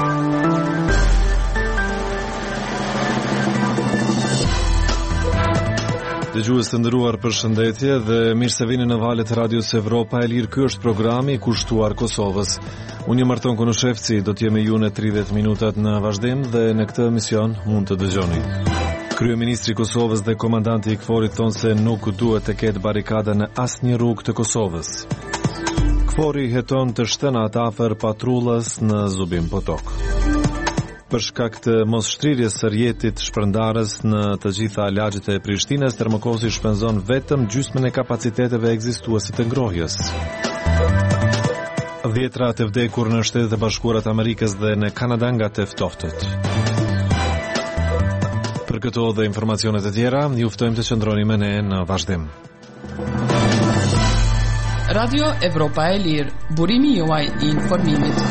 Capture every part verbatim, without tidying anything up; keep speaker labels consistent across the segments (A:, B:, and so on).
A: Dëgjues të nderuar, përshëndetje dhe mirë se vini në valët e Radios Evropa e Lirë. Ky është programi i kushtuar Kosovës. Unë jam Marton Konushevci, do të jem me ju në tridhjetë minutat në vazhdim dhe në këtë emision mund të dëgjoni. Kryeministri i Kosovës dhe komandanti i KFOR-it thonë se nuk duhet të ketë barikada në asnjë rrugë të Kosovës. KFOR-i heton të shtënat afër patrullës në Zubin Potok. Për shkak të mos shtrirjes së rjetit shpërndarës në të gjitha lagjet e Prishtinës, Termokosi shpenzon vetëm gjysmën e kapaciteteve ekzistuese të ngrohjes. Dhjetra të vdekur në Shtetet e Bashkuara të Amerikës dhe në Kanada nga të ftoftët. Për këto dhe informacionet e tjera, ju ftojmë të qëndroni me ne në vazhdim.
B: Radio Evropa e Lirë, burimi juaj i informimit.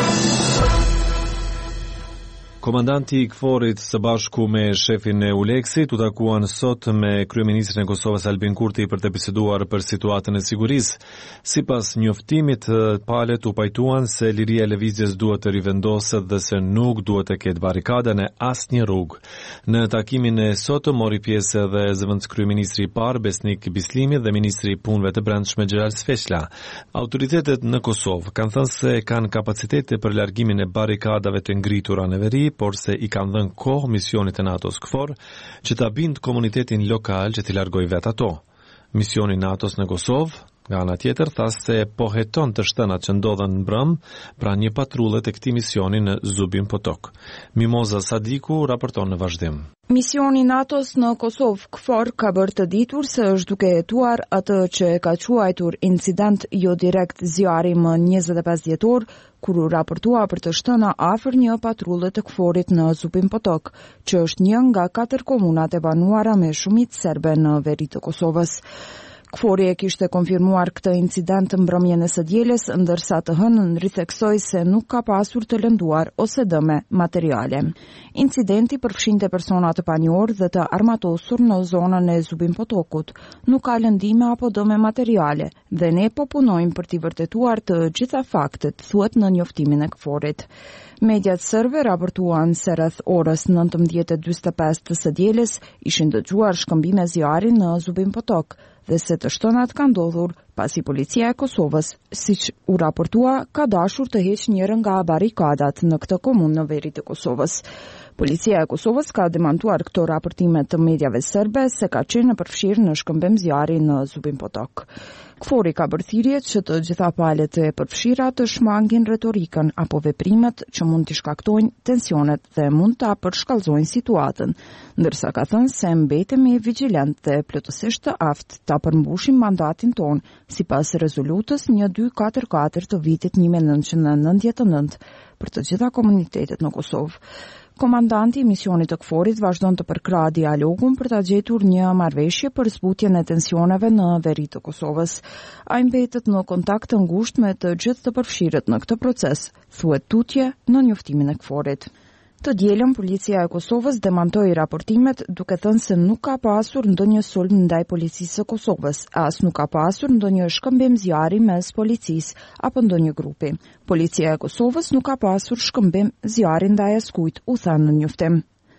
A: Komandanti i KFOR-it së bashku me shefin e ULEKS-it u takuan sot me kryeministrin e Kosovës Albin Kurti për të biseduar për situatën e sigurisë. Sipas njoftimit, palët u pajtuan se liria e lëvizjes duhet të rivendoset dhe se nuk duhet të ketë barikada në asnjë rrugë. Në takimin e sotëm mori pjesë edhe zëvendës kryeministri i parë Besnik Bislimi dhe ministri i punëve të brendshme Xhelal Sfeshla. Autoritetet në Kosovë kanë thënë se kanë kapacitete për largimin e barikadave të ngritura në veri, por se i kanë dhënë kohë misionit të NATO-s KFOR që ta bindë komunitetin lokal që t'i largojë vetë ato. Misioni NATO-s në Kosovë, nga ana tjetër, tha se po heton të shtënat që ndodhen në brëm pra një patrulle të këtij misioni në Zubin Potok. Mimoza Sadiku raporton në vazhdim.
C: Misioni NATO-s në Kosovë, KFOR, ka bërë të ditur se është duke hetuar atë që ka quajtur incident jo direkt zjarri më njëzet e pesë dhjetor, kur u raportua për të shtëna afër një patrulle të KFOR-it në Zubin Potok, që është një nga katër komunat e banuara me shumicë serbe në veri të Kosovës. KFOR-i e kishte konfirmuar këtë incident në mbrëmjen e së dielës, ndërsa të hënën ritheksoi se nuk ka pasur të lënduar ose dëme materiale. Incidenti përfshinte persona të panjohur dhe të armatosur në zonën e Zubin Potokut. Nuk ka lëndime apo dëme materiale dhe ne po punojmë për t'i vërtetuar të gjitha faktet, thuhet në njoftimin e KFOR-it. Mediat serbe raportuan se rreth orës nëntëmbëdhjetë e dyzet e pesë të së dielës ishin dëgjuar shkëmbime zjarri në Zubin Potok dhe se të shtënat kanë ndodhur pasi policia e Kosovës, siç u raportua, ka dashur të heqë njërin nga barikadat në këtë komunë në veri të Kosovës. Policia e Kosovës ka demantuar këto raportime të mediave serbe se ka qenë në përfshirë në shkëmbim zjarri në Zubin Potok. KFOR-i ka bërë thirrje që të gjitha palët e përfshira të shmangin retorikën apo veprimet që mund të shkaktojnë tensionet dhe mund ta përshkallëzojnë situatën, ndërsa ka thënë se mbetemi vigjilent dhe plotësisht të aftë ta përmbushim mandatin ton sipas rezolutës një dy katër katër të vitit një mijë e nëntëqind e nëntëdhjetë e nëntë për të gjitha komunitetet në Kosovë. Komandanti i misionit të KFOR-it vazhdon të përkrahë dialogun për ta gjetur një marrëveshje për zbutjen e tensioneve në veri të Kosovës. Ai mbetet në kontakt të ngushtë me të gjithë të përfshirët në këtë proces, thuhet tutje në njoftimin e KFOR-it. Të dielën, policia e Kosovës demantoi raportimet duke thënë se nuk ka pasur ndonjë sulm ndaj policisë së Kosovës, as nuk ka pasur ndonjë shkëmbim zjarri mes policisë apo ndonjë grupi. Policia e Kosovës nuk ka pasur shkëmbim zjarri ndaj askujt, u thanë në njoftim.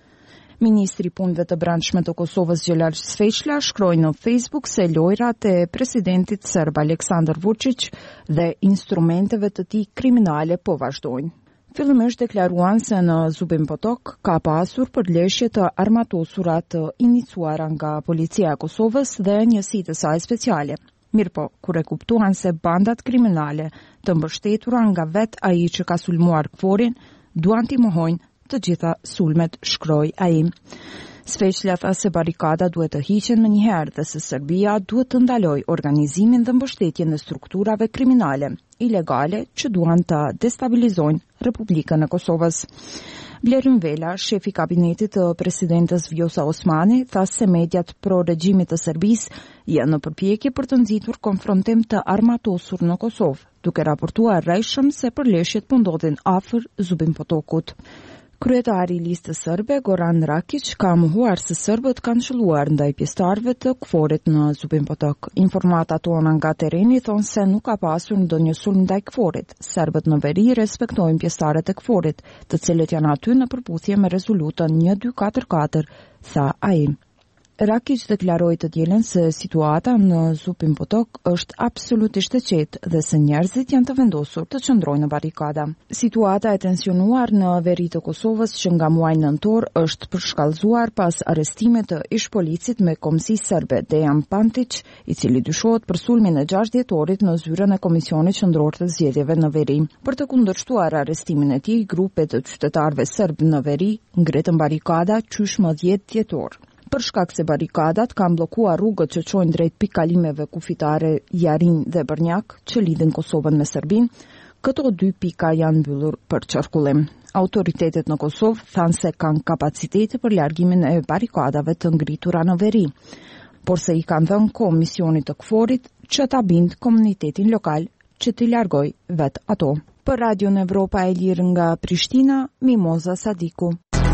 C: Ministri i punëve të brendshme të Kosovës Xhelal Sfeshla shkroi në Facebook se lojrat e presidentit serb Aleksandar Vučić dhe instrumenteve të tij kriminale po vazhdojnë. Fillimisht deklaruan se në Zubin Potok ka pasur përleshje të armatosura të iniciuara nga policia e Kosovës dhe njësitë e saj speciale. Mirpo, kur e kuptuan se bandat kriminale të mbështetura nga vet ai që ka sulmuar KFOR-in, duan t'i mohojnë të gjitha sulmet, shkroi ai. Sfeshla tha se barikada duhet të hiqen më njëherë dhe se Serbia duhet të ndaloj organizimin dhe mbështetjen e strukturave kriminale, ilegale që duan të destabilizojnë Republikën e Kosovës. Blerim Vela, shefi kabinetit të presidentës Vjosa Osmani, tha se mediat pro-regjimit të Serbisë janë në përpjekje për të nxitur konfrontim të armatosur në Kosovë, duke raportuar rrejshëm se përleshjet po ndodhin afër Zubin Potokut. Kryetari i listës serbe, Goran Rakic, ka mohuar se serbët kanë shëlluar ndaj pjesëtarëve të KFOR-it në Zubin Potok. Informata tona nga tereni thonë se nuk ka pasur ndonjë sulm ndaj KFOR-it. Serbët në veri respektojnë pjesëtarët e KFOR-it, të cilët janë aty në përputhje me rezolutën një dy katër katër, tha ai. Rakic deklaroi të dielën se situata në Zubin Potok është absolutisht e qetë dhe se njerëzit janë të vendosur të qëndrojnë në barikada. Situata e tensionuar në veri të Kosovës që nga muaji nëntor është përshkallëzuar pas arrestimit të ish policit me komsi serbe Dejan Pantić, i cili dyshohet për sulmin e gjashtë dhjetorit në zyrën e Komisionit Qendror të Zgjedhjeve në veri. Për të kundërshtuar arrestimin e tij, grupe të qytetarëve serb në veri ngritën barikada qysh më dhjetë dhjetor. Për shkak se barikadat kanë bllokuar rrugët që çojnë drejt pikëkalimeve kufitare Jarin dhe Brnjak, që lidhin Kosovën me Serbinë, këto dy pika janë mbyllur për qarkullim. Autoritetet në Kosovë thanë se kanë kapacitete për largimin e barikadave të ngritura në veri, por se i kanë dhënë kohë misionit të KFOR-it që ta bind komunitetin lokal që t'i largoj vet ato. Për Radion Evropa e Lirë nga Prishtina, Mimoza Sadiku.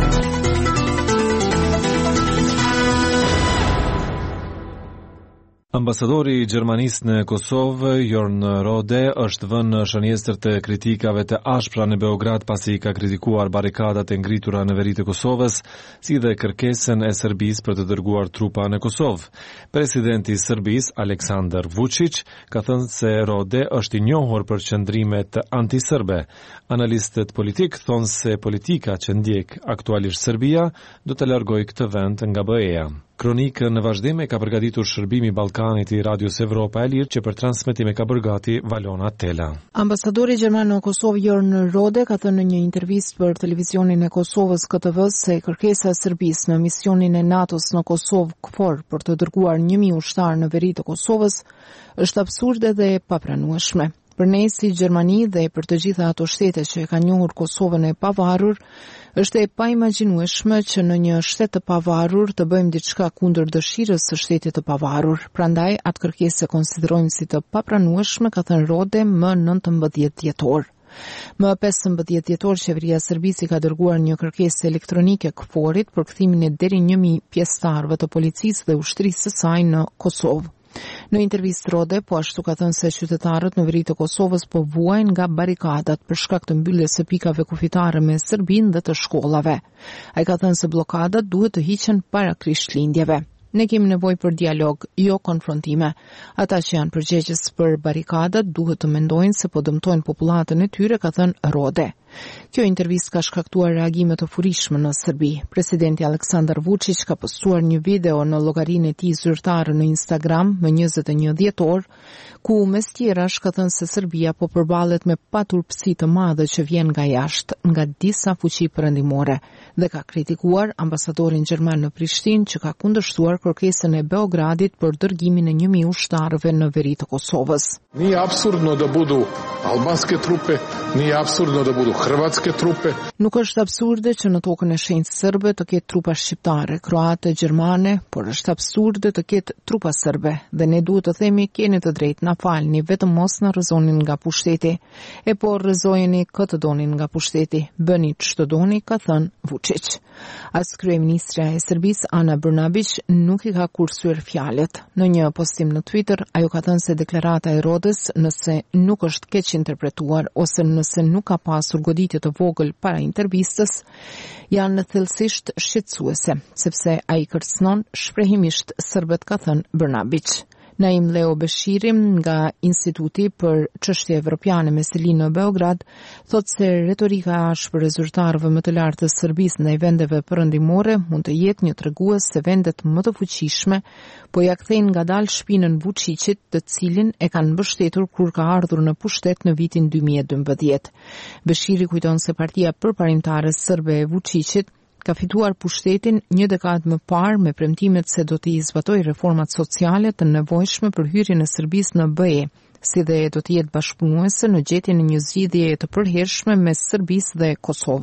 A: Ambasadori i Gjermanisë në Kosovë, Jorn Rode, është vënë në shënjestër të kritikave të ashpra në Beograd pasi ka kritikuar barikadat e ngritura në veri të Kosovës, si dhe kërkesën e Serbisë për të dërguar trupa në Kosovë. Presidenti i Serbisë, Aleksandar Vučić, ka thënë se Rode është i njohur për qëndrimet anti-serbe. Analistët politik thonë se politika që ndjek aktualisht Serbia do të largojë këtë vend nga B E-ja. Kronikën në vazhdim e ka përgatitur Shërbimi i Ballkanit i Radios Evropa e Lirë, që për transmetim e ka përgati Valona Tela.
D: Ambasadori gjerman në Kosovë Jorn Rode ka thënë në një intervistë për televizionin e Kosovës K T V se kërkesa e Serbisë në misionin e NATO-s në Kosovë KFOR për të dërguar një mijë ushtar në veri të Kosovës është absurde dhe e papranueshme. Për ne si Gjermani dhe për të gjitha ato shtete që e kanë njohur Kosovën e pavarur, është e paimagjinueshme që në një shtet të pavarur të bëjmë diçka kundër dëshirës së shtetit të pavarur. Prandaj atë kërkesë konsiderojmë si të papranueshme, ka thënë Rode më nëntëmbëdhjetë dhjetor. Më pesëmbëdhjetë dhjetor qeveria e Serbisë ka dërguar një kërkesë elektronike KFOR-it për kthimin e deri një mijë pjesëtarëve të policisë dhe ushtrisë së saj në Kosovë. Në intervistë Rode, po ashtu ka thënë se qytetarët në veri të Kosovës po vuajnë nga barikadat për shkak të mbylljes së pikave kufitare me Serbinë dhe të shkollave. Ai ka thënë se bllokadat duhet të hiqen para Krishtlindjeve. Ne kemi nevojë për dialog, jo konfrontime. Ata që janë përgjegjës për barikadat duhet të mendojnë se po dëmtojnë popullatën e tyre, ka thënë Rode. Kjo intervistë ka shkaktuar reagime të furishme në Serbi. Presidenti Aleksandar Vučić ka postuar një video në llogarinë e tij zyrtare në Instagram më njëzet e një dhjetor, ku mes tjerash ka thënë se Serbia po përballet me paturpsi të madhe që vjen nga jashtë, nga disa fuqi perëndimore, dhe ka kritikuar ambasadorin gjerman në Prishtinë që ka kundërshtuar kërkesën e Beogradit për dërgimin e një mijë ushtarëve në veri të Kosovës.
E: Nije apsurdno da budu albanske trupe, nije apsurdno da budu hrvatske trupe.
D: Nuk është absurde që në tokën e shenjtë serbe të ketë trupa shqiptare, kroate, gjermane, por është absurde të ketë trupa serbe dhe ne duhet të themi keni të drejtë, na falni, vetëm mos na rrezonin nga pushteti. E po rrezojeni këtë donin nga pushteti, bëni ç'të doni, ka thënë Vučić. As kryeministra e Serbisë Ana Brnabić nuk i ka kursyer fjalët. Në një postim në Twitter, ajo ka thënë se deklarata e Rodës, nëse nuk është keq interpretuar ose nëse nuk ka pasur goditje të vogël para intervistës, janë thellësisht shqetësuese, sepse ai kërcënon shprehimisht serbët, ka thënë Brnabić. Naim Leo Beshiri nga Instituti për Çështje Evropiane me seli në Beograd thotë se retorika e ashpër e zyrtarëve më të lartë të Serbisë ndaj vendeve perëndimore mund të jetë një tregues se vendet më të fuqishme po ja kthejnë ngadalë shpinën Vučićit, të cilin e kanë mbështetur kur ka ardhur në pushtet në vitin dy mijë e dymbëdhjetë. Beshiri kujton se partia përparimtare serbe e Vučićit ka fituar pushtetin një dekadë më parë me premtimet se do të i zbatojë reformat sociale të nevojshme për hyrjen e Serbisë në B E, si dhe do të jetë bashkëpunuese në gjetjen e një zgjidhjeje të përhershme mes Serbisë dhe Kosovës.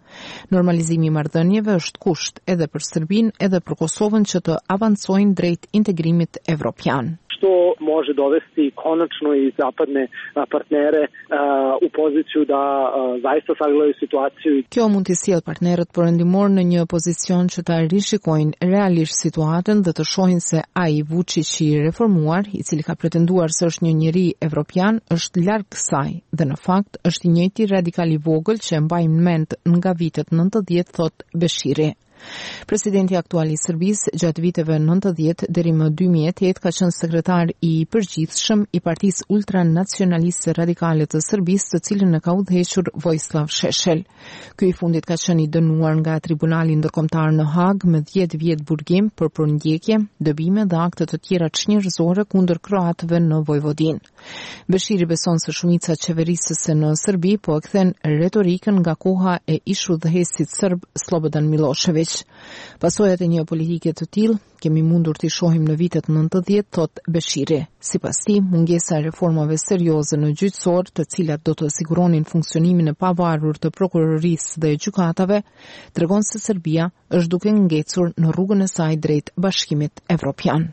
D: Normalizimi i marrëdhënieve është kusht edhe për Serbinë, edhe për Kosovën që të avancojnë drejt integrimit evropian.
F: Što može dovesti konačno i zapadne partnere uh, u poziciju da uh, zaista sagledaju situaciju.
D: Kjo mund të sjellë partnerët perëndimor në një pozicion që ta rishikojnë realisht situatën dhe të shohin se ai Vučić i reformuar, i cili ka pretenduar se është një njeri evropian, është larg kësaj dhe në fakt është i njëjti radikal i vogël që mbajmë mend nga vitet nëntëdhjetë, thot Beshiri. Presidenti aktual i Serbisë gjatë viteve nëntëdhjetë deri më dy mijë e tetë ka qenë sekretar i përgjithshëm i Partisë Ultranacionaliste Radikale të Serbisë, të cilën e ka udhëhequr Vojislav Šešelj. Ky i fundit ka qenë i dënuar nga Tribunali Ndërkombëtar në Hag me dhjetë vjet burgim për përndjekje, dëbime dhe akte të tjera çnjerëzore kundër kroatëve në Vojvodinë. Beshiri beson se shumica qeverisëse në Serbi po e kthen retorikën nga koha e ish-udhëheqësit serb Slobodan Milošević. Pasojat e një politike të tillë kemi mundur t'i shohim në vitet nëntëdhjetë, thot Beshiri. Sipas tij, mungesa e reformave serioze në gjyqësor, të cilat do të siguronin funksionimin e pavarur të prokurorisë dhe gjykatave, tregon se Serbia është duke ngecur në rrugën e saj drejt Bashkimit Evropian.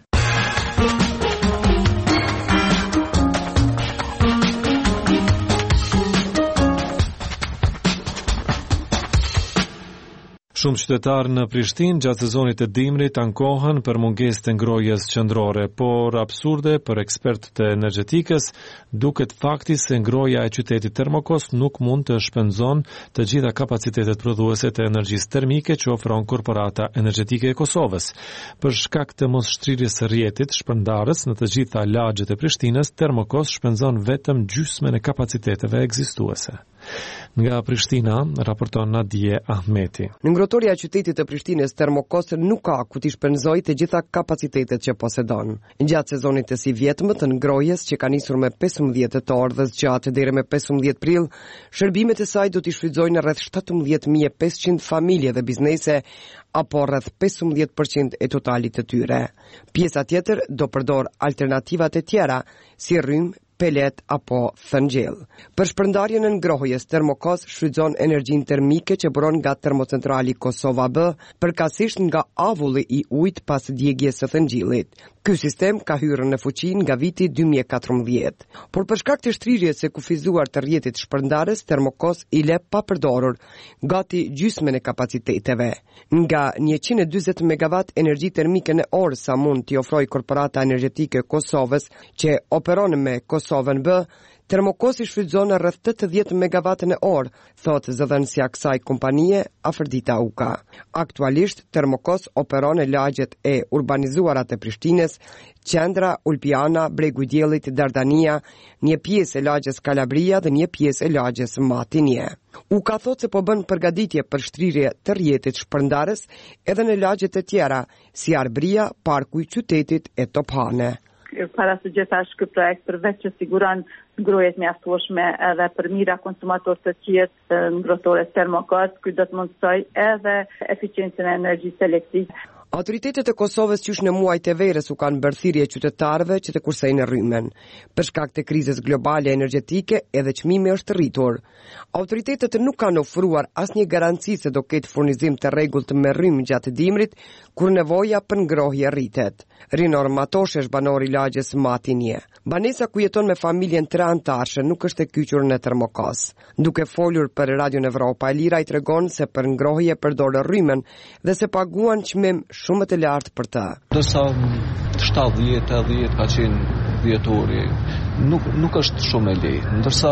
A: Shumë qytetarë në Prishtinë gjatë sezonit të dimrit ankohen për mungesë të ngrohjes qendrore, por absurde për ekspertët e energjetikës duket fakti se ngrohja e qytetit Termokos nuk mund të shpenzon të gjitha kapacitetet prodhuese të energjisë termike që ofron Korporata Energjetike e Kosovës. Për shkak të mos shtrirjes së rrjetit shpërndarës në të gjitha lagjet e Prishtinës, Termokos shpenzon vetëm gjysmën e kapaciteteve ekzistuese. Nga Prishtina, raporton Nadije Ahmeti.
G: Në ngrohtoria e qytetit të Prishtinës, Termokos nuk ka ku t'i shpenzojë të gjitha kapacitetet që posedon. Gjatë sezonit të sivjetëm të ngrohjes që ka nisur me pesëmbëdhjetë tetor dhe zgjatet deri me pesëmbëdhjetë prill, shërbimet e saj do t'i shfrytëzojnë rreth shtatëmbëdhjetë mijë e pesëqind familje dhe biznese, apo rreth pesëmbëdhjetë përqind e totalit të tyre. Pjesa tjetër do përdor alternativat e tjera si rrym, pelet apo thëngjell. Për shpërndarjen e ngrohjes, Termokos shfrytëzon energjinë termike që buron nga termocentrali Kosova B, përkatësisht nga avulli i ujit pas djegjes së thëngjillit. Ky sistem ka hyrë në fuqi nga viti dy mijë e katërmbëdhjetë. Por për shkak të shtrirjes së kufizuar të rrjetit shpërndarës, Termokos i le pa përdorur gati gjysmën e kapaciteteve. Nga njëqind e dyzet megawatt energji termike në orë sa mund t'i ofrojë Korporata Energjetike e Kosovës, që operon me Kosovën B, Termokos i shfrytëzon rreth tetëdhjetë megawatt në orë, thot zëdhënësja kësaj kompanie Afërdita Uka. Aktualisht, Termokos operon në lagjet e urbanizuara të Prishtinës, Qendra, Ulpiana, Bregu i Diellit, Dardania, një pjesë e lagjes Kalabria dhe një pjesë e lagjes Matinje. Uka thot se po bën përgatitje për shtrirje të rrjetit shpërndarës edhe në lagjet të tjera, si Arbria, Parku i Qytetit e Tophane.
H: Para së gjithashtë ky projekt përveç që siguron ngrohjet mjaftueshme edhe për mira konsumatorë të tjerë ngrohtore Termokos, ky do të mundsoj edhe eficiencën e energjisë elektrike.
G: Autoritetet e Kosovës qysh në muajt e verës u kanë bërë thirrje qytetarëve që të kursejnë rrymen. Për shkak të krizës globale energjetike edhe çmimi është rritur. Autoritetet nuk kanë ofruar asnjë garanci se do ketë furnizim të rregullt me rrym gjatë dimrit, kur nevoja për ngrohje rritet. Rinor Matosh është banor i lagjes Matinje. Banesa ku jeton me familjen tre antarëshe nuk është e kyqur në Termokos. Duke folur për Radion Evropa e Lira i tregon se për ngrohje përdorë rrymen dhe se paguan çmim shumë të lartë për të.
I: Dërsa shtatëdhjetë dhjetë ka qenë dhjetori, nuk, nuk është shumë e lehtë. Ndërsa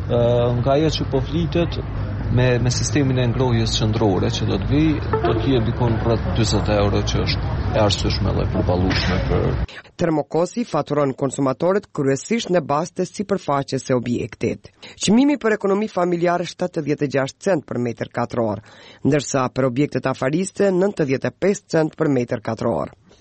I: nga ajo që po flitet me, me sistemin e ngrohjes qendrore që do të vi, do të jetë dikon rreth dyzet euro që është e arsyeshme dhe përballueshme për.
G: Termokosi faturon konsumatorët kryesisht në bazë të sipërfaqes së objektit. Çmimi për ekonomi familjare shtatëdhjetë e gjashtë cent për metër katror, ndërsa për objektet afariste nëntëdhjetë e pesë cent për metër katror.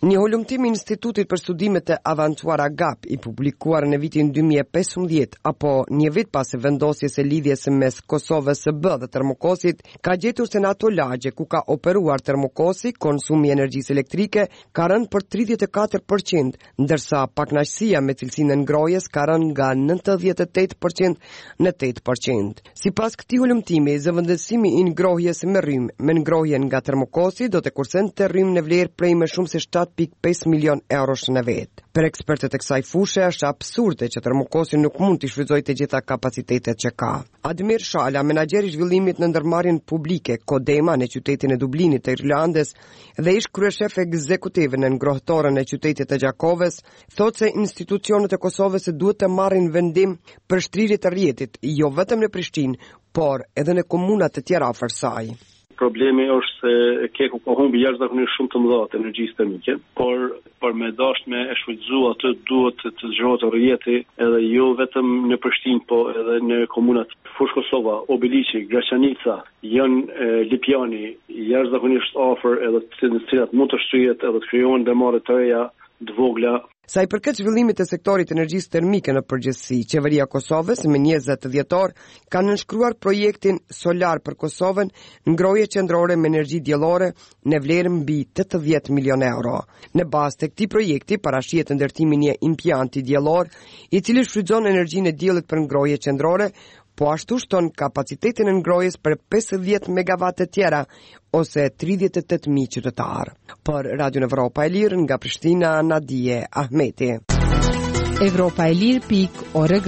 G: Një hulumtim i Institutit për Studimet e Avancuara GAP i publikuar në vitin dy mijë e pesëmbëdhjetë, apo një vit pas e vendosjes së lidhjes mes Kosovës së B dhe Termokosit, ka gjetur se në ato lagje ku ka operuar Termokosi, konsumi i energjisë elektrike ka rënë për tridhjetë e katër përqind, ndërsa pakënaqësia me cilësinë e ngrohjes ka rënë nga nëntëdhjetë e tetë përqind në tetë përqind. Sipas këtij hulumtimi, zëvendësimi i ngrohjes me rrym me ngrohjen nga Termokosi do të kursente rrym në vlerë prej më shumë se shtatë pikë pesë milion eurosh në vet. Për ekspertët e kësaj fushë është absurde që Termokosi nuk mund të shfrytëzojë të gjitha kapacitetet që ka. Admir Shala, menaxher i zhvillimit në ndërmarrjen publike Kodema në qytetin e Dublinit të Irlandës dhe ish kryeshef ekzekutiv në ngrohtorën e qytetit të Gjakovës, thotë se institucionet e Kosovës duhet të marrin vendim për shtrirje të rrjetit, jo vetëm në Prishtinë, por edhe në komuna të tjera afër saj.
J: Problemi është se Keku ka humbi jashtëzakonisht shumë të mëdha të energjisë termike, por për me dashur me e shfrytëzuar atë duhet të zgjohet rrjeti edhe jo vetëm në Prishtinë, po edhe në komunat Fush Kosova, Obiliqi, Graçanica, janë Lipjani, jashtëzakonisht afër edhe të cilat mund të shtrihet edhe të krijohen dëmare të reja të vogla.
G: Sa i përket zhvillimit të sektorit të energjisë termike në përgjithësi, qeveria e Kosovës me njëzet dhjetor ka nënshkruar projektin Solar për Kosovën, ngrohje qendrore me energji diellore në vlerë mbi tetëdhjetë milion euro. Në bazë të këtij projekti parashihet ndërtimi i një impjanti diellor, i cili shfrytëzon energjinë e diellit për ngrohje qendrore, po ashtu shton kapacitetin e ngrohjes për pesëdhjetë megawatt të tjera ose tridhjetë e tetë mijë qytetar. Për Radio Evropa e Lirë nga Prishtina, Nadije Ahmeti.
D: Evropa e Lirë pikë org.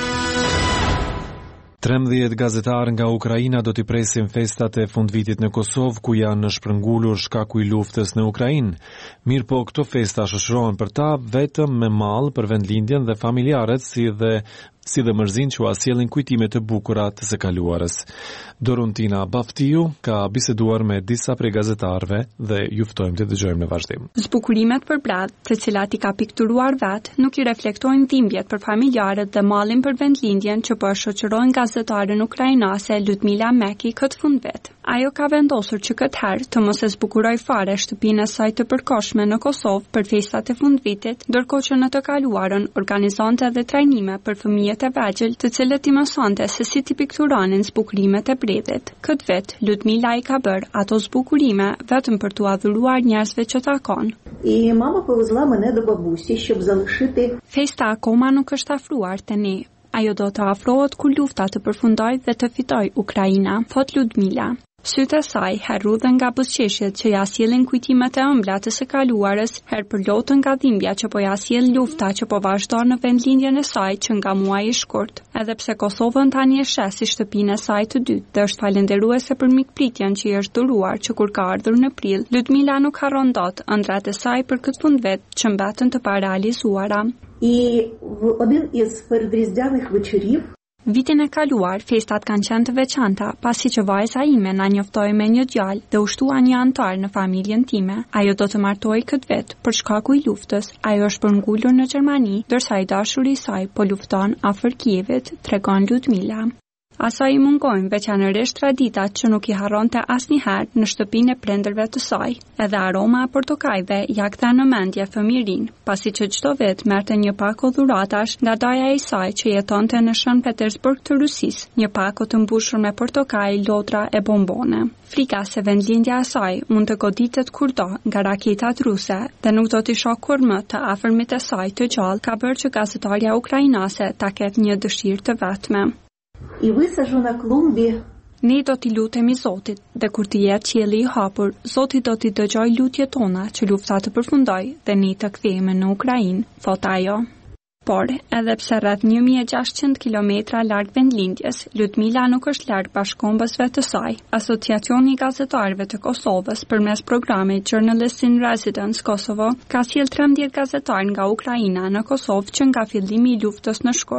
A: trembëdhjetë gazetarë nga Ukraina do t'i presin festat e fundvitit në Kosovë, ku janë shpërngulur shkaku i luftës në Ukrainë. Mirë po, këto festa shoqërohen për ta vetëm me mall për vendlindjen dhe familjarët, si dhe si dhe mërzin që asjellin kujtime të bukura të së kaluarës. Doruntina Baftiu ka biseduar me disa prej gazetarëve dhe ju ftojmë të dëgjojmë në vazhdim.
K: Zbukurimet për bradh, të cilat i ka pikturuar vet, nuk i reflektojnë dhimbjet për familjarët dhe mallin për vendlindjen që po shoqërojnë gazetaren ukrainase Ludmila Meki këtë fundvit. Ajo ka vendosur që këtë herë të mos e zbukuroj fare shtëpinë e saj të përkohshme në Kosovë për festat e fundvitit, ndërkohë që në të kaluarën organizonte edhe trajnime për fëmijët e vegjël, të cilët i mësonte se si t'i pikturonin zbukurimet e bredhit. Këtë vit, Ludmila i ka bërë ato zbukurime vetëm për t'u adhuruar njerëzve që takon.
L: І мама повезла мене до бабусі, щоб залишити.
K: Festa akoma nuk është afruar te ne. Ajo do të afrohet kur lufta të përfundoj dhe të fitoj Ukraina, thot Ludmila. Sytë e saj herrudhen nga buzëqeshjet që ja sjellin kujtimet e ëmbla të së kaluarës, her përlotën nga dhimbja që po ja sjell lufta që po vazhdon në vendlindjen e saj që nga muaji i shkurt. Edhe pse Kosovën tani e sheh si shtëpinë e saj të dytë dhe është falënderuese për mikpritjen që i është dhuruar që kur ka ardhur në prill, Ludmila nuk harron dot ëndrat e saj për këtë fundvet që mbetën të parealizuara.
L: І в один із передріздвяних вечорів
K: Vitin e kaluar, festat kanë qenë të veçanta, pasi që vajza ime na njoftoi me një djalë dhe u shtua një antar në familjen time. Ajo do të martohej këtë vit për shkaku i luftës. Ajo është përngulur në Gjermani, ndërsa i dashuri i saj po lufton afër Kievit, tregon Ludmila. Asaj i mungojnë veçanërisht traditat që nuk i harronte asnjëherë në shtëpinë e prindërve të saj. Edhe aroma e portokajve ja kthen në mendje fëmijërinë, pasi që çdo vit merrte një pako dhuratash nga daja e saj që jetonte në Shën Petersburg të Rusisë, një pako të mbushur me portokaj, lotra e bombone. Frika se vendlindja e saj mund të goditet kurdo nga raketat ruse dhe nuk do t'i shoh kurrë të afërmit e saj të gjallë, ka bërë që gazetarja ukrainase ta ketë një dëshirë të vetme.
L: і висаджу на клумбі.
K: Ne do t'i lutemi Zotit, dhe kur t'i jetë qielli i hapur, Zoti do t'i dëgjoj lutjet tona që lufta të përfundoj dhe ne të kthehemi në Ukrainë, thot ajo. Por, edhe pse rreth një mijë e gjashtëqind kilometra larg vendlindjes, Ludmila nuk është larg bashkëkombësve të saj. Asociacioni i gazetarëve të Kosovës përmes programit Journalists in Residence Kosovo ka sjell trembëdhjetë gazetarë nga Ukraina në Kosovë që nga fillimi i luftës në shkurt.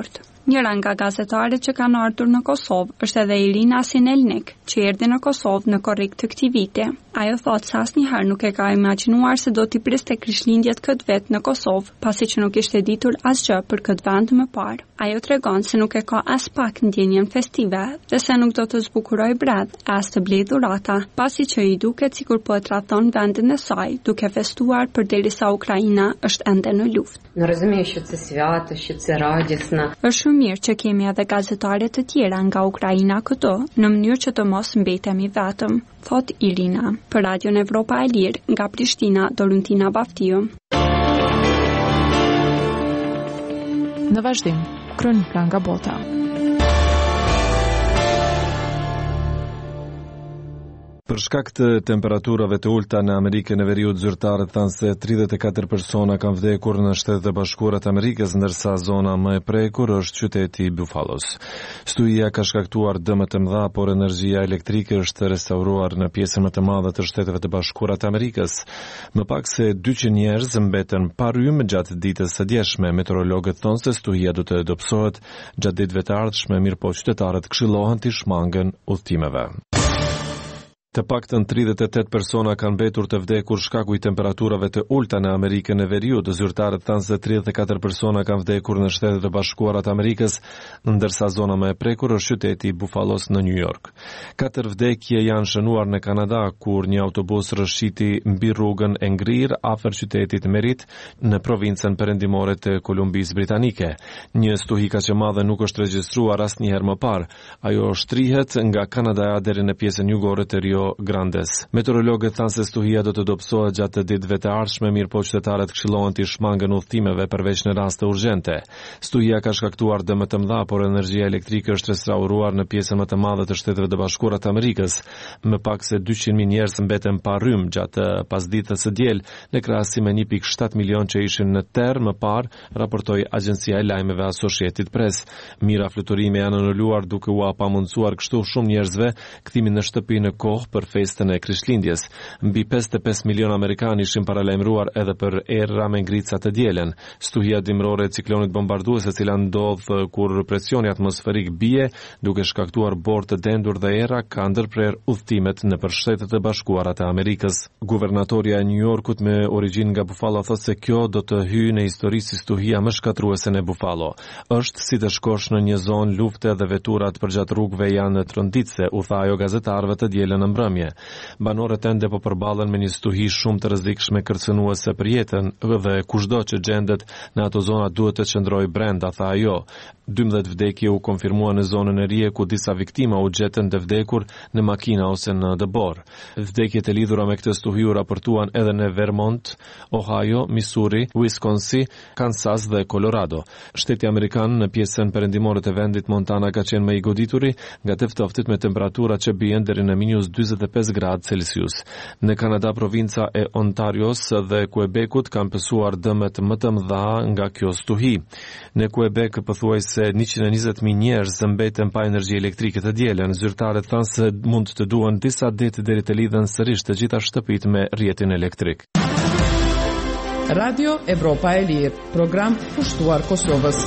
K: Njëra nga gazetare që kanë ardhur në Kosovë është edhe Irina Sinelnik, që erdhi në Kosovë në korrik të këtij viti. Ajo thotë se asnjëherë nuk e ka imagjinuar se do t'i priste Krishtlindjet këtë vit në Kosovë, pasi që nuk ishte ditur asgjë për këtë vend më parë. Ajo tregon se nuk e ka as pak ndjenjen festive dhe se nuk do të zbukuroj bredh as të blej dhurata, pasi që i duket sikur po e tradhton vendin e saj, duke festuar përderisa Ukraina është ende në luftë.
M: Не розумію, що це свято, що це радісно.
K: Është shumë mirë që kemi edhe gazetare të tjera nga Ukraina këtu, në mënyrë që të mos mbetemi vetëm, thot Irina. Për Radion Evropa e Lirë, nga Prishtina, Doruntina Baftiu.
D: Në vazhdim, kronika nga bota.
A: Për shkak të temperaturave të ulta në Amerikën e Veriut, zyrtarët thanë se tridhjetë e katër persona kanë vdekur në Shtetet e Bashkuara të Amerikës, ndërsa zona më e prekur është qyteti Buffalos. Studia ka shkaktuar dëme të mëdha, por energjia elektrike është restauruar në pjesën më të madhe të Shteteve të Bashkuara të Amerikës. Më pak se dyqind njerëz mbeten pa rrymë gjatë ditës së djeshme. Meteorologët thonë se studia do të dobësohet gjatë ditëve të ardhshme, mirë po qytetarët këshillohen të shmangen udhëtimeve. Të paktën tridhjetë e tetë persona kanë mbetur të vdekur shkaku i temperaturave të ulta në Amerikën e Veriut. Zyrtarët thanë se tridhjetë e katër persona kanë vdekur në Shtetet e Bashkuara të Amerikës, ndërsa zona më e prekur është qyteti Buffalos në New York. Katër vdekje janë shënuar në Kanada, kur një autobus rrëshqiti mbi rrugën e ngrirë afër qytetit Merit në provincën perëndimore të Kolumbisë Britanike. Një stuhi kaq e madhe nuk është regjistruar asnjëherë më parë. Ajo shtrihet nga Kanada deri në pjesën jugore të Rio Grandes. Meteorologët thanë se stuhia do të dobësohet gjatë ditëve të ardhshme, mirë po qytetarët këshillohen të shmangën udhëtimeve përveç në raste urgjente. Stuhia ka shkaktuar dëme të mëdha, por energjia elektrike është restauruar në pjesën më të madhe të Shteteve të Bashkuara të Amerikës. Më pak se dyqind mijë njerëz mbeten pa rrymë gjatë pasditës së diel, në krahasim me një pikë shtat milion që ishin në terr më parë, raportoi agjencia e lajmeve Associated Press. Mira fluturime janë anuluar duke u pamundsuar kështu shumë njerëzve kthimin në shtëpi në kohë për festën e Krishtlindjes. Mbi pesëdhjetë e pesë milion amerikanë ishin paralajmëruar edhe për erra me ngrica të dielën. Stuhia dimrore e ciklonit bombardues, e cila ndodh kur presioni atmosferik bie, duke shkaktuar borë të dendur dhe erra, ka ndërprer udhëtimet nëpër Shtetet e Bashkuara të Amerikës. Guvernatorja e New Yorkut me origjinë nga Buffalo thotë se kjo do të hyjë në histori si stuhia më shkatruese në Buffalo. Është si të shkosh në një zonë lufte dhe veturat përgjatë rrugëve janë tronditse, u tha ajo gazetarëve të dielën në mbrëmje. Banorët ende po përballen me një stuhi shumë të rrezikshme kërcënuese për jetën dhe kushdo që gjendet në ato zona duhet të qëndrojë brenda, tha ajo. dymbëdhjetë vdekje u konfirmua në zonën e Rie, ku disa viktima u gjetën të vdekur në makina ose në dëbor. Vdekjet e lidhura me këtë stuhi u raportuan edhe në Vermont, Ohio, Missouri, Wisconsin, Kansas dhe Colorado. Shteti amerikan në pjesën perëndimore të vendit Montana ka qenë më i godituri nga të ftoftit me temperatura që bien deri në minus dyzet e pesë gradë Celsius. Në Kanada, provinca e Ontarios dhe Quebecut kanë pësuar dëmet më të mëdha nga kjo stuhi. Në Quebec pothuajse se njëqind e njëzet mijë njerëz mbeten pa energji elektrike të dielën. Zyrtarët thanë se mund të duan disa ditë deri të lidhen sërish të gjitha shtëpitë me rrjetin elektrik.
B: Radio Evropa e Lirë, program pushtuar Kosovës.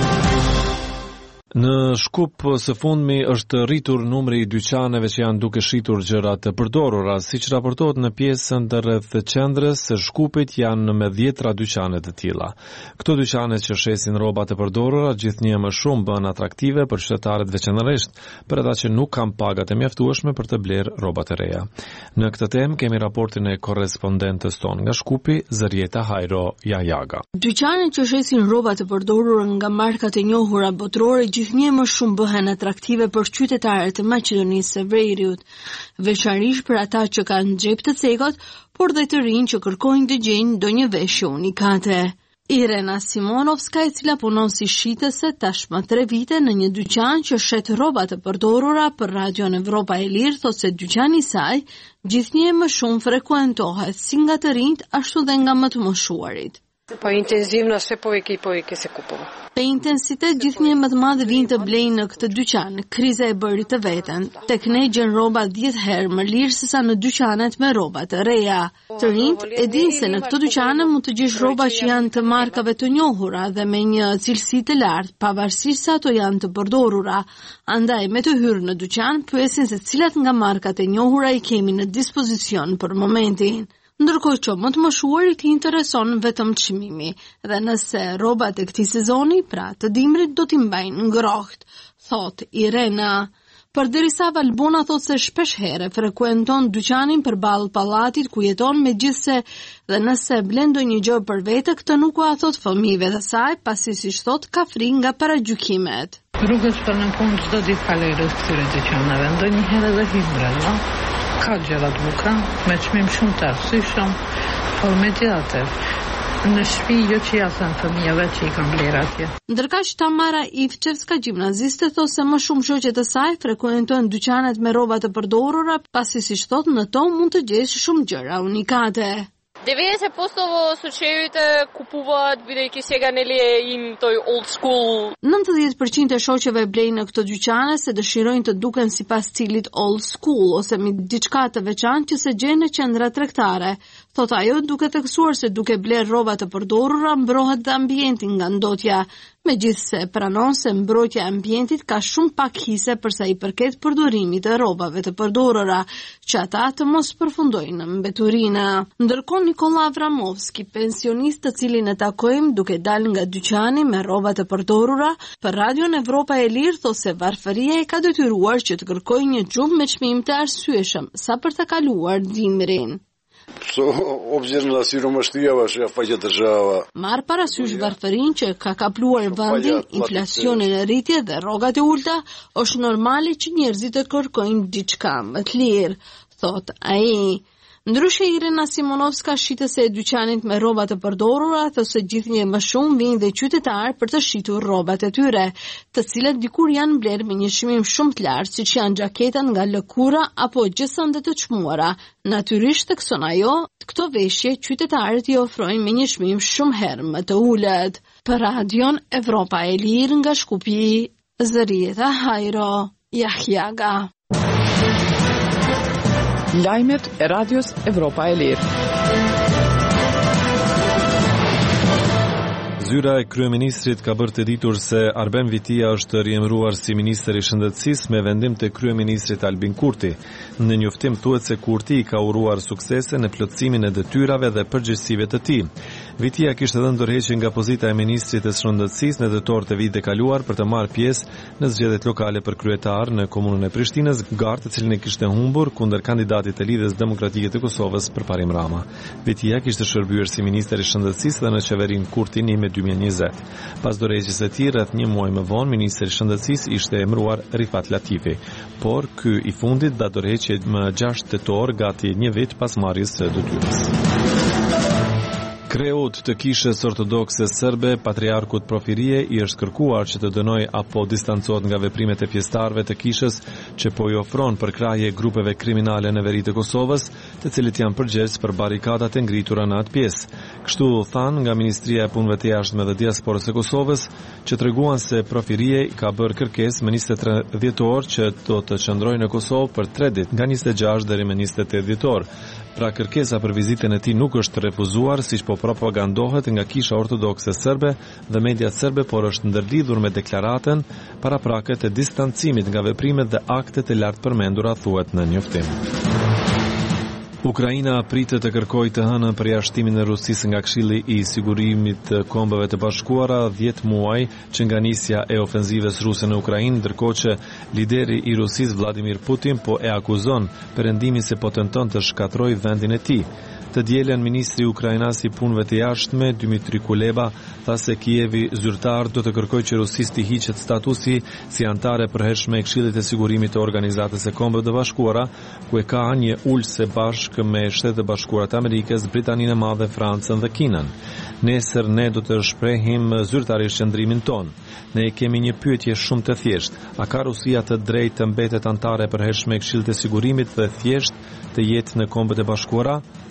A: Në Shkup së fundmi është rritur numri i dyqaneve që janë duke shitur gjëra të përdorura, siç raportohet në pjesën të rreth qendrës së Shkupit janë me dhjetra dyqane të tilla. Këto dyqane që shesin rroba të përdorura gjithnjë më shumë bën atraktive për qytetarët, veçanërisht për ata që nuk kanë pagat e mjaftueshme për të blerë rroba të reja. Në këtë temë kemi raportin e korrespondentës tonë nga Shkupi, Zërieta Hajro Jajaga.
N: Dyqanet që shesin rroba të përdorura nga markat e njohura botërore gjithnjë më shumë bëhen atraktive për qytetarët e Maqedonisë së Veriut, veçanërisht për ata që kanë xhep të cekët, por dhe të rinj që kërkojnë të gjejnë ndonjë veshje unikate. Irena Simonovska, e cila punon si shitëse tashmë tre vite në një dyqan që shet rroba të përdorura për Radion Evropa e Lirë, thotë se dyqani i saj gjithnjë më shumë frekuentohet si nga të rinjt ashtu dhe nga më të moshuarit.
O: Po intenzivno sve povijek i povijek se kupova.
N: Me intensitet gjithnjë më të madh vinë të blejnë në këtë dyqan. Kriza e bëri të veten. Tek ne gjen rroba dhjetë herë më lirë sesa në dyqanet me rroba të reja. Të rinjt e dinë se në këto dyqane mund të gjesh rroba që janë të markave të njohura dhe me një cilësi të lartë, pavarësisht se ato janë të përdorura. Andaj me të hyrë në dyqan, pyesin se cilat nga markat e njohura i kemi në dispozicion për momentin. Ndërkohë që më të moshuarit i intereson vetëm çmimi, dhe nëse rrobat e këtij sezoni, pra të dimrit, do t'i mbajnë ngrohtë, thot Irena. Përderisa Valbona thot se shpesh herë frekuenton dyqanin përballë pallatit ku jeton, megjithse dhe nëse blen ndonjë gjë për vete, këtë nuk ua thot fëmijëve të saj, pasi siç thot ka frikë nga paragjykimet.
O: Rrugës për në punë çdo ditë kaloj rreth këtyre dyqaneve, ndonjëherë edhe hidra, no? Ka gjëra të bukura, me çmim shumë të arsyeshëm, por megjithatë në shtëpi jo që ja thënë fëmijëve që i kanë bler atje.
N: Ndërkaq Tamara Ivchevska, gjimnaziste, thot se më shumë shoqet e saj frekuentojnë dyqanet me rroba të përdorura, pasi siç thot në to mund të gjesh shumë gjëra unikate.
P: деветдесет процентов случаевите купуваат бидејќи сега нели е ин тој old school.
N: nëntëdhjetë përqind e shoqeve blejnë në këto dyqane se dëshirojnë të duken sipas stilit old school ose me diçka të veçantë që se gjen në qendra tregtare. Thot ajo duke theksuar se duke bler rroba të përdorura mbrohet dhe ambienti nga ndotja, megjithse pranon se mbrojtja e ambientit ka shumë pak hise përsa i përket përdorimit të rrobave të përdorura, që ata të mos përfundojnë në mbeturinë. Ndërkohë Nikola Avramovski, pensionist të cilin e takojmë duke dalë nga dyqani me rroba të përdorura, për Radion Evropa e Lirë thot se varfëria e ka detyruar që të kërkojë një xhum me çmim të arsyeshëm sa për të kaluar dimrin.
Q: Со обзир на сиромаштија што ја фаќа држава.
N: Marr parasysh varfërinë që ka kapluar vendin, inflacionin e rritje dhe rrogat e ulta, është normale që njerëzit të kërkojnë diçka më të lirë, thot ai. Ndryshe Irena Simonovska, shitëse e dyqanit me rroba të përdorura, thot se gjithnjë më shumë vinë dhe qytetarë për të shitur rrobat e tyre, të cilat dikur janë bler me një çmim shumë të lartë, siç janë xhaketat nga lëkura apo gjësëndet të çmuara. Natyrisht tekson ajo, këto veshje qytetarët i ofrojnë me një çmim shumë herë më të ulët. Për Radion Evropa e Lirë nga Shkupi, Zërieta Hajro, Jahjaga.
B: Lajmet e Radios Evropa e Lirë.
A: Zyra e kryeministrit ka bërë të ditur se Arben Vitia është riemëruar si ministër i shëndetësisë me vendim të kryeministrit Albin Kurti. Në njoftim thuhet se Kurti i ka uruar suksese në plotësimin e detyrave dhe përgjegjësive të tij. Vitia kishte dhënë ndërheqje nga pozita e ministrit të shëndetësisë në tetor të vitit të kaluar për të marrë pjesë në zgjedhjet lokale për kryetar në komunën e Prishtinës, garë të cilin e kishte humbur kundër kandidatit të Lidhjes Demokratike të Kosovës Përparim Rama. Vitia kishte shërbyer si ministër i shëndetësisë dhe në qeverinë Kurti në dy mijë e njëzet. Pas dorëheqjes së tij, rreth një muaj më vonë, ministri i shëndetësisë ishte emëruar Rifat Latifi, por ky i fundit dha dorëheqje më gjashtë tetor, gati një vit pas marrjes së detyrës. Kreut të Kishës Ortodokse Serbe, Patriarkut Profirie, i është kërkuar që të dënoj apo distancohet nga veprimet e pjesëtarëve të Kishës që po i ofron përkrahje grupeve kriminale në veri të Kosovës, të cilët janë përgjegjës për barikadat e ngritura në atë pjesë. Kështu thanë nga Ministria e Punëve të Jashtme dhe Diasporës së Kosovës, që treguan se Profirie ka bërë kërkesë më njëzet e tre dhjetor që do të qëndrojë në Kosovë për tre ditë, nga njëzet e gjashtë deri më njëzet e tetë dhjetor. Pra kërkesa për vizitën e tij nuk është refuzuar, siç po propagandohet nga Kisha Ortodokse Serbe dhe mediat serbe, por është ndërlidhur me deklaratën paraprakët e distancimit nga veprimet dhe aktet e lartë përmendura, thuhet në njoftim. Ukraina pritet të kërkojë të hënën përjashtimin e Rusisë nga Këshilli i Sigurimit të Kombeve të Bashkuara dhjetë muaj që nga nisja e ofenzivës ruse në Ukrainë, ndërkohë që lideri i Rusisë Vladimir Putin po e akuzon Perëndimin se po tenton të shkatërrojë vendin e tij. Të dielën ministri ukrainas i punëve të jashtme Dmytri Kuleba tha se Kijevi zyrtar do të kërkojë që Rusisë të hiqet statusi si antare përhershme e Këshillit të Sigurimit të Organizatës së Kombeve të Bashkuara, ku e ka një ulse bashkë me Shtetet e Bashkuara të Amerikës, Britaninë e Madhe, Francën dhe Kinën. Nesër ne do të shprehim zyrtarisht qëndrimin ton. Ne kemi një pyetje shumë të thjeshtë. A ka Rusia të drejtë të mbetet antare përhershme e Këshillit të Sigurimit dhe thjesht të jetë në Kombet e Bashkuara?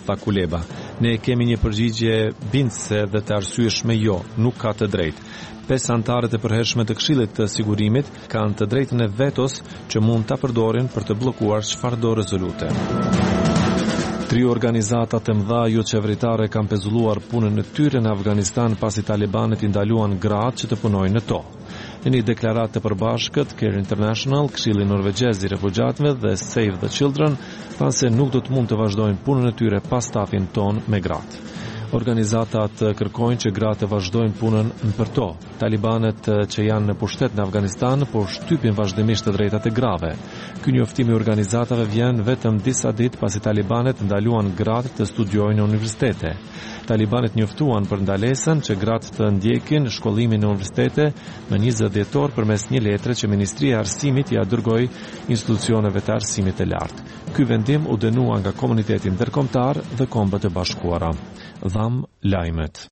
A: tha Kuleba. Ne kemi një përgjigje bindëse dhe të arsyeshme jo, nuk ka të drejtë. Pesë antarët e përhershme të Këshillit të Sigurimit kanë të drejtën e vetos që mund ta përdorin për të bllokuar çfarëdo rezolute. Tri organizata të mëdha jo qeveritare kanë pezulluar punën e tyre në Afganistan pasi talibanët i ndaluan gratë që të punojnë në to. Në një deklaratë të përbashkët, Care International, Këshilli Norvegjez i Refugjatëve dhe Save the Children thanë se nuk do të mund të vazhdojnë punën e tyre pa stafin ton me gratë. Organizatat kërkojnë që gratë të vazhdojnë punën në për to. Talibanët që janë në pushtet në Afganistan po shtypin vazhdimisht të drejtat e grave. Ky njoftim i organizatave vjen vetëm disa ditë pasi talibanët ndaluan gratë të studiojnë në universitete. Talibanët njoftuan për ndalesën që gratë të ndjekin shkollimin në universitete në njëzet dhjetor përmes një letre që Ministria e Arsimit ja dërgoi institucioneve të arsimit të lartë. Ky vendim u dënua nga komuniteti ndërkombëtar dhe Kombët e Bashkuara. Dham lajmet.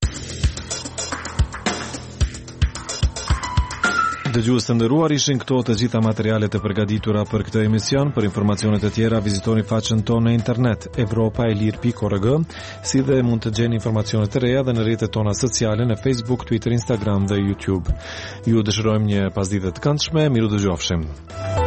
A: Dëgjues të nderuar, ishin këto të gjitha materialet e përgatitura për këtë emision. Për informacione të tjera vizitoni faqen tonë në internet europa e lir pikë org, si dhe mund të gjeni informacione të reja dhe në rrjetet tona sociale në Facebook, Twitter, Instagram dhe YouTube. Ju dëshirojmë një pasditë të këndshme, miru dëgjofshim.